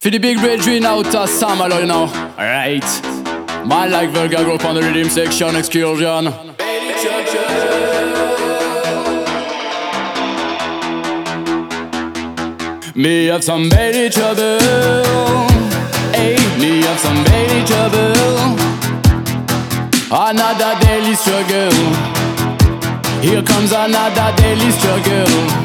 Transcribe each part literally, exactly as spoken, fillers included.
For the big red dream out of Samalo, you know. Alright. Man like Vulgar go up on the rhythm section excursion. Me have some belly trouble. Hey, me have some belly trouble. Another daily struggle. Here comes another daily struggle.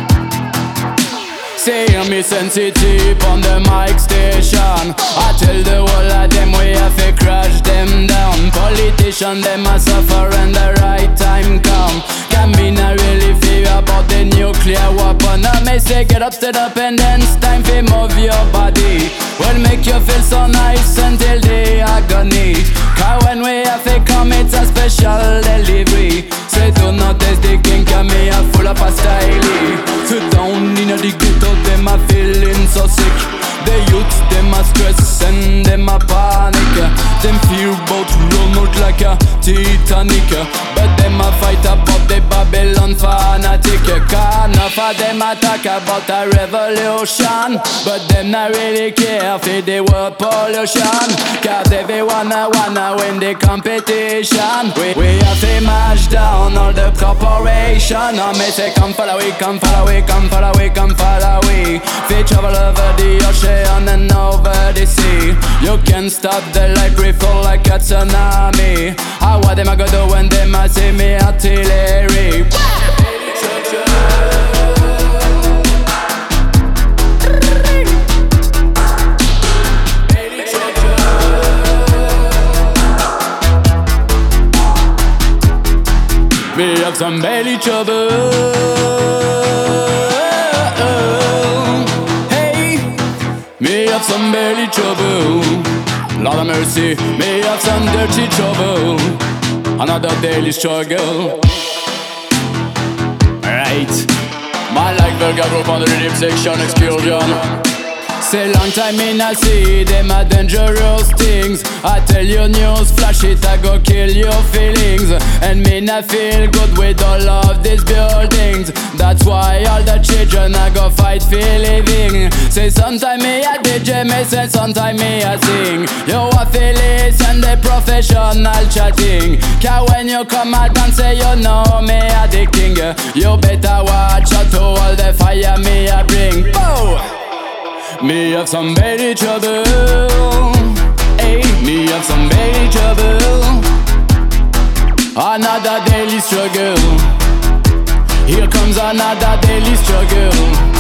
Say me sensitive on the mic station. I tell the whole of them we have to crash them down. Politicians them a suffer and the right time come. Can be not really fear about the nuclear weapon. I may say get up, stand up and dance. Time to move your body. Will make you feel so nice until the agony. Cause when we have to come it's a special delivery. Say do not taste the king, cause me a full of a style. Sit down in the ghetto, them a feeling so sick. The youths, them a stress and them a panic. Them fear bout run out like a Titanic. But them a fight about the Babylon fanatic. Cause enough of them attack about a revolution. But them not really care for the world pollution. Cause everyone a wanna win the competition. We, we have to mash down all the corporation. I may say come follow we, come follow we, come follow we, come follow we. They travel over the ocean and over the sea. You can't stop the light, we fall like a tsunami. How what them a go do when them a see me artillery? Me have some belly trouble. Hey, me have some belly trouble. Lord of mercy, me have some dirty trouble. Another daily struggle. Alright. Man like Vulgar go up on the rhythm section excursion. Say long time me not see them a dangerous things. I tell you news, flash it, I go kill your feelings. And me not feel good with all of these buildings. That's why all the children I go fight for living. Say sometime me a D J, me say sometime me a sing. You a feel listen the professional chatting. Cause when you come out and say you know me a the king, you better watch out to all the fire me a bring. Oh! Me have some belly trouble. Hey, me have some belly trouble. Another daily struggle. Here comes another daily struggle.